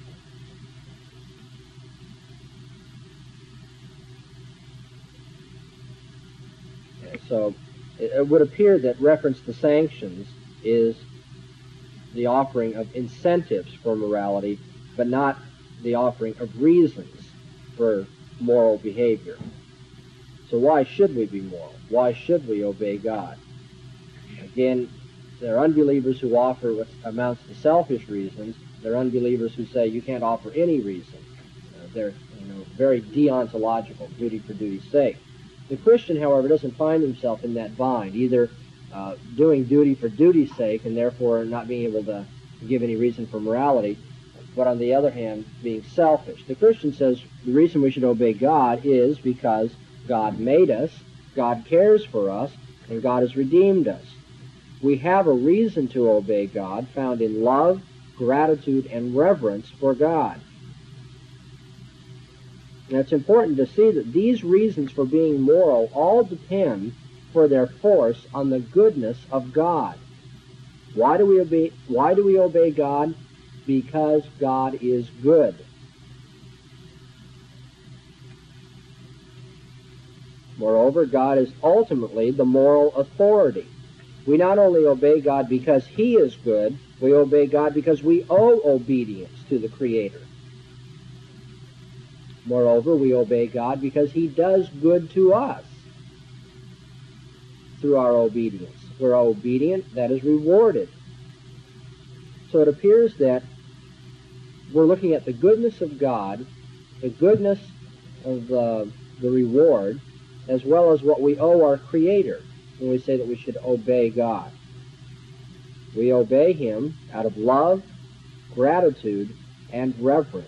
[SPEAKER 1] So it would appear that reference to sanctions is the offering of incentives for morality, but not the offering of reasons for moral behavior. So why should we be moral? Why should we obey God? Again, there are unbelievers who offer what amounts to selfish reasons. There are unbelievers who say you can't offer any reason. They're very deontological, duty for duty's sake. The Christian, however, doesn't find himself in that bind, either doing duty for duty's sake and therefore not being able to give any reason for morality, but on the other hand, being selfish. The Christian says the reason we should obey God is because God made us, God cares for us, and God has redeemed us. We have a reason to obey God found in love, gratitude, and reverence for God. And it's important to see that these reasons for being moral all depend for their force on the goodness of God. Why do we obey God? Because God is good. Moreover, God is ultimately the moral authority. We not only obey God because He is good, we obey God because we owe obedience to the Creator. Moreover, we obey God because He does good to us through our obedience. We're obedient, that is rewarded. So it appears that we're looking at the goodness of God, the goodness of the reward, as well as what we owe our Creator when we say that we should obey God. We obey Him out of love, gratitude, and reverence.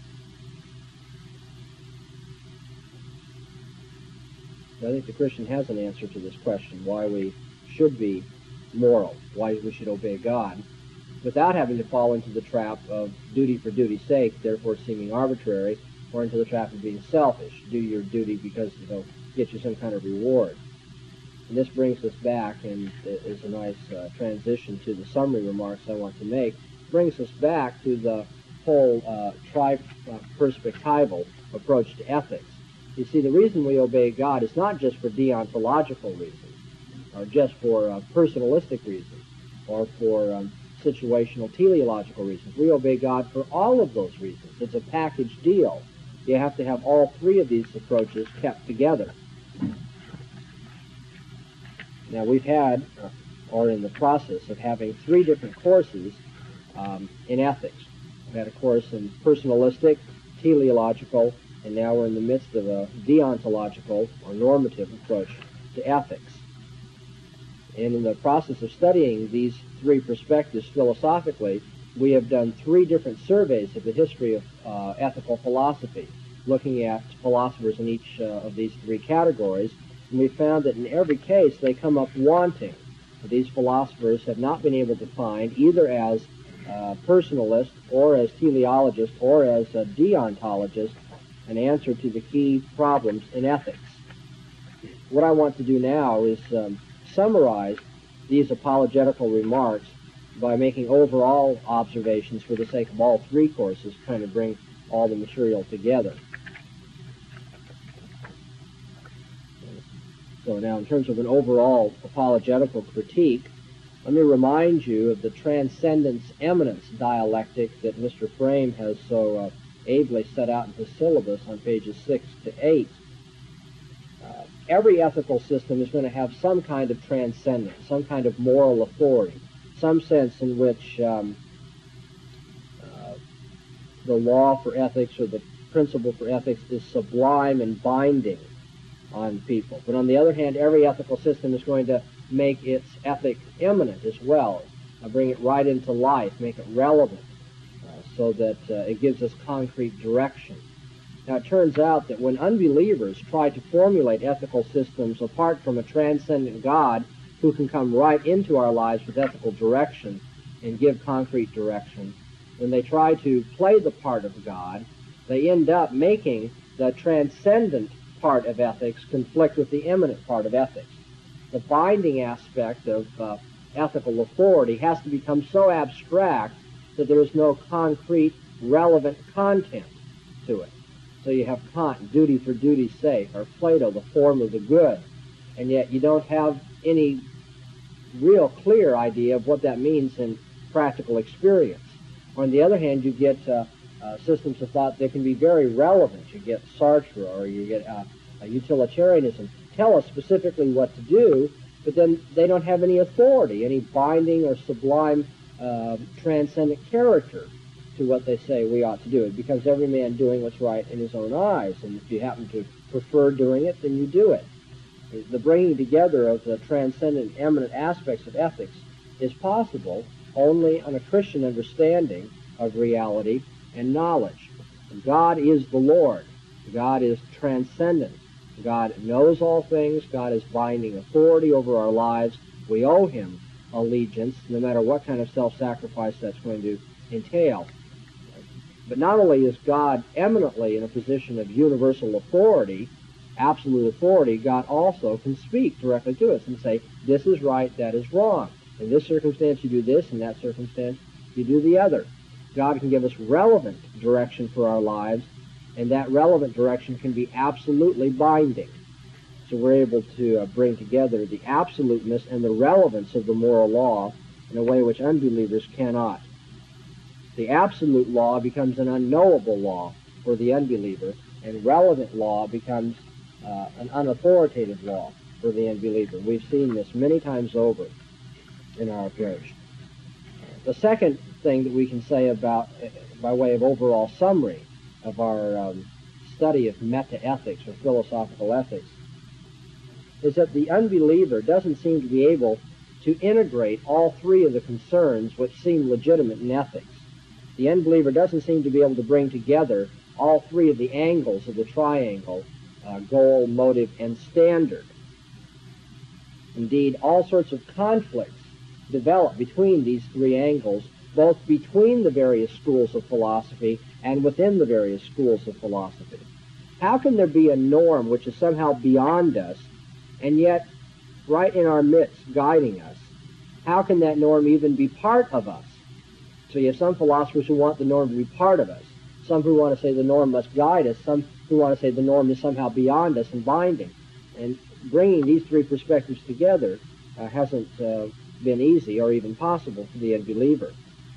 [SPEAKER 1] I think the Christian has an answer to this question, why we should be moral, why we should obey God, without having to fall into the trap of duty for duty's sake, therefore seeming arbitrary, or into the trap of being selfish. Do your duty because it'll get you some kind of reward. And this brings us back, and is a nice transition to the summary remarks I want to make, brings us back to the whole tri-perspectival approach to ethics. You see, the reason we obey God is not just for deontological reasons, or just for personalistic reasons, or for situational teleological reasons. We obey God for all of those reasons. It's a package deal. You have to have all three of these approaches kept together. Now, we've had, or in the process of having, 3 different courses in ethics. We've had a course in personalistic, teleological, and now we're in the midst of a deontological or normative approach to ethics. And in the process of studying these 3 perspectives philosophically, we have done 3 different surveys of the history of ethical philosophy, looking at philosophers in each of these 3 categories, and we found that in every case they come up wanting. These philosophers have not been able to find, either as personalist or as teleologist or as a deontologist an answer to the key problems in ethics. What I want to do now is summarize these apologetical remarks by making overall observations for the sake of all three courses, trying to bring all the material together. So now, in terms of an overall apologetical critique, let me remind you of the transcendence-eminence dialectic that Mr. Frame has so ably set out in his syllabus on pages 6 to 8. Every ethical system is going to have some kind of transcendence, some kind of moral authority, some sense in which the law for ethics or the principle for ethics is sublime and binding on people. But on the other hand, every ethical system is going to make its ethic immanent as well, bring it right into life, make it relevant, so that it gives us concrete direction. Now, it turns out that when unbelievers try to formulate ethical systems apart from a transcendent God who can come right into our lives with ethical direction and give concrete direction, when they try to play the part of God, they end up making the transcendent part of ethics conflict with the immanent part of ethics. The binding aspect of ethical authority has to become so abstract that there is no concrete, relevant content to it. So you have Kant, duty for duty's sake, or Plato, the form of the good, and yet you don't have any real clear idea of what that means in practical experience. On the other hand, you get systems of thought that can be very relevant. You get Sartre, or you get utilitarianism. Tell us specifically what to do, but then they don't have any authority, any binding or sublime transcendent character to what they say we ought to do. It becomes every man doing what's right in his own eyes, and if you happen to prefer doing it, then you do it. The bringing together of the transcendent, eminent aspects of ethics is possible only on a Christian understanding of reality and knowledge. God is the Lord. God is transcendent. God knows all things. God is binding authority over our lives. We owe him allegiance, no matter what kind of self-sacrifice that's going to entail. But not only is God eminently in a position of universal authority, absolute authority, God also can speak directly to us and say, this is right, that is wrong. In this circumstance you do this, in that circumstance you do the other. God can give us relevant direction for our lives, and that relevant direction can be absolutely binding. So we're able to bring together the absoluteness and the relevance of the moral law in a way which unbelievers cannot. The absolute law becomes an unknowable law for the unbeliever, and relevant law becomes an unauthoritative law for the unbeliever. We've seen this many times over in our approach. The second thing that we can say about, by way of overall summary of our study of meta-ethics or philosophical ethics, is that the unbeliever doesn't seem to be able to integrate all three of the concerns which seem legitimate in ethics. The unbeliever doesn't seem to be able to bring together all three of the angles of the triangle, goal, motive, and standard. Indeed, all sorts of conflicts develop between these three angles, both between the various schools of philosophy and within the various schools of philosophy. How can there be a norm which is somehow beyond us and yet right in our midst guiding us? How can that norm even be part of us? So you have some philosophers who want the norm to be part of us, some who want to say the norm must guide us, some who want to say the norm is somehow beyond us and binding. And bringing these three perspectives together hasn't been easy or even possible for the unbeliever.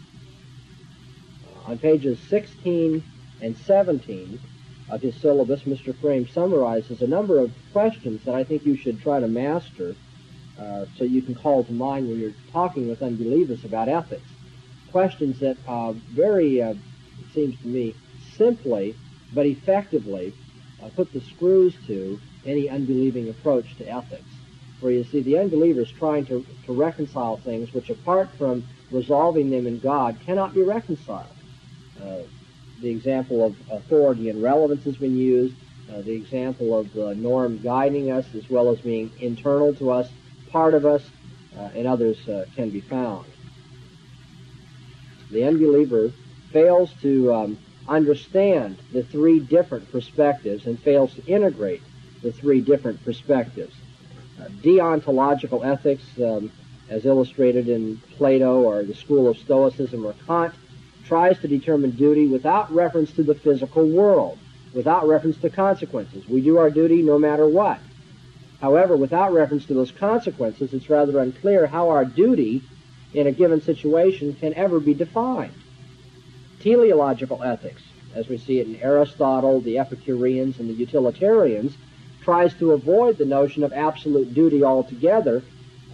[SPEAKER 1] On pages 16 and 17 of his syllabus, Mr. Frame summarizes a number of questions that I think you should try to master so you can call to mind when you're talking with unbelievers about ethics. Questions that very, it seems to me, simply but effectively put the screws to any unbelieving approach to ethics. Where you see the unbeliever is trying to reconcile things which, apart from resolving them in God, cannot be reconciled. The example of authority and relevance has been used. The example of the norm guiding us as well as being internal to us, part of us, and others can be found. The unbeliever fails to understand the three different perspectives and fails to integrate the three different perspectives. Deontological ethics, as illustrated in Plato or the school of Stoicism or Kant, tries to determine duty without reference to the physical world, without reference to consequences. We do our duty no matter what. However, without reference to those consequences, it's rather unclear how our duty in a given situation can ever be defined. Teleological ethics, as we see it in Aristotle, the Epicureans, and the Utilitarians, tries to avoid the notion of absolute duty altogether,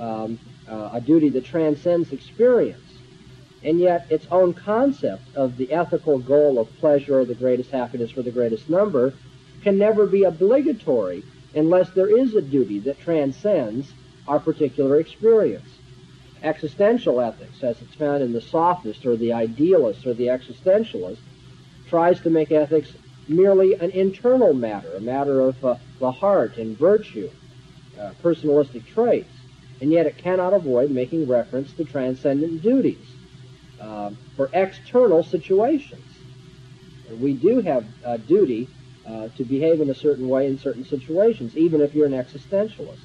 [SPEAKER 1] a duty that transcends experience. And yet its own concept of the ethical goal of pleasure or the greatest happiness for the greatest number can never be obligatory unless there is a duty that transcends our particular experience. Existential ethics, as it's found in the sophist or the idealist or the existentialist, tries to make ethics merely an internal matter, a matter of the heart and virtue, personalistic traits, and yet it cannot avoid making reference to transcendent duties for external situations. We do have a duty to behave in a certain way in certain situations, even if you're an existentialist.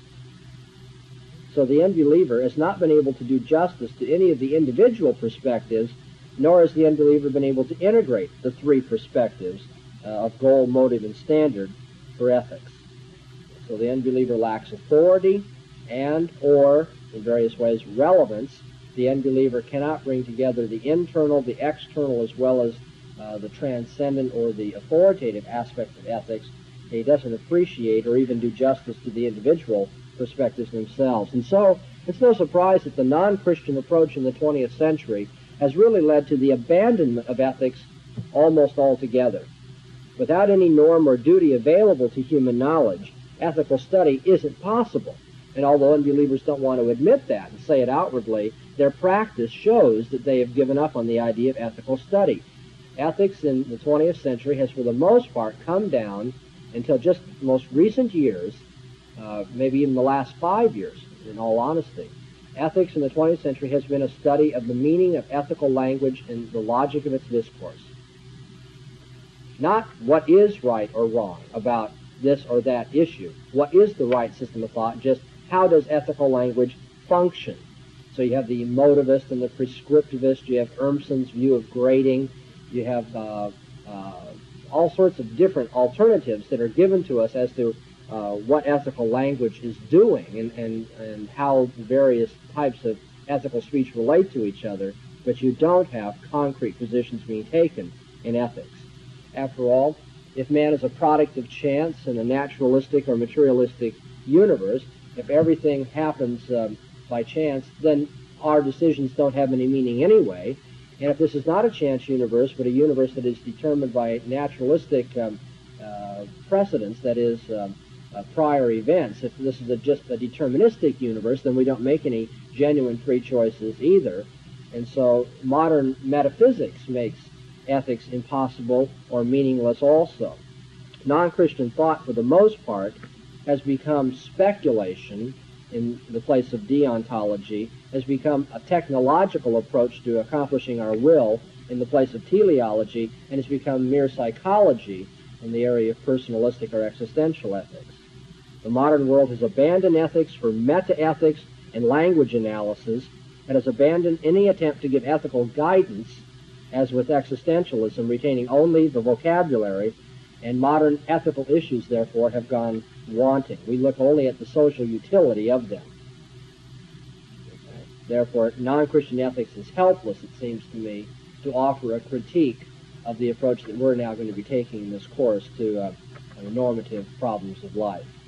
[SPEAKER 1] So the unbeliever has not been able to do justice to any of the individual perspectives, nor has the unbeliever been able to integrate the three perspectives of goal, motive, and standard for ethics. So the unbeliever lacks authority and, or, in various ways, relevance. The unbeliever cannot bring together the internal, the external, as well as the transcendent or the authoritative aspects of ethics. He doesn't appreciate or even do justice to the individual perspectives themselves. And so it's no surprise that the non-Christian approach in the 20th century has really led to the abandonment of ethics almost altogether. Without any norm or duty available to human knowledge, ethical study isn't possible. And although unbelievers don't want to admit that and say it outwardly, their practice shows that they have given up on the idea of ethical study. Ethics in the 20th century has, for the most part, come down until just the most recent years, maybe even the last 5 years, in all honesty. Ethics in the 20th century has been a study of the meaning of ethical language and the logic of its discourse. Not what is right or wrong about this or that issue. What is the right system of thought? Just how does ethical language function? So you have the emotivist and the prescriptivist. You have Urmson's view of grading. You have all sorts of different alternatives that are given to us as to what ethical language is doing and how various types of ethical speech relate to each other, but you don't have concrete positions being taken in ethics. After all, if man is a product of chance in a naturalistic or materialistic universe, if everything happens by chance, then our decisions don't have any meaning anyway. And if this is not a chance universe, but a universe that is determined by naturalistic precedents, that is, prior events, if this is just a deterministic universe, then we don't make any genuine free choices either. And so modern metaphysics makes ethics impossible or meaningless also. Non-Christian thought, for the most part, has become speculation in the place of deontology, has become a technological approach to accomplishing our will in the place of teleology, and has become mere psychology in the area of personalistic or existential ethics. The modern world has abandoned ethics for meta-ethics and language analysis, and has abandoned any attempt to give ethical guidance, as with existentialism, retaining only the vocabulary, and modern ethical issues, therefore, have gone wanting. We look only at the social utility of them. Therefore, non-Christian ethics is helpless, it seems to me, to offer a critique of the approach that we're now going to be taking in this course to normative problems of life.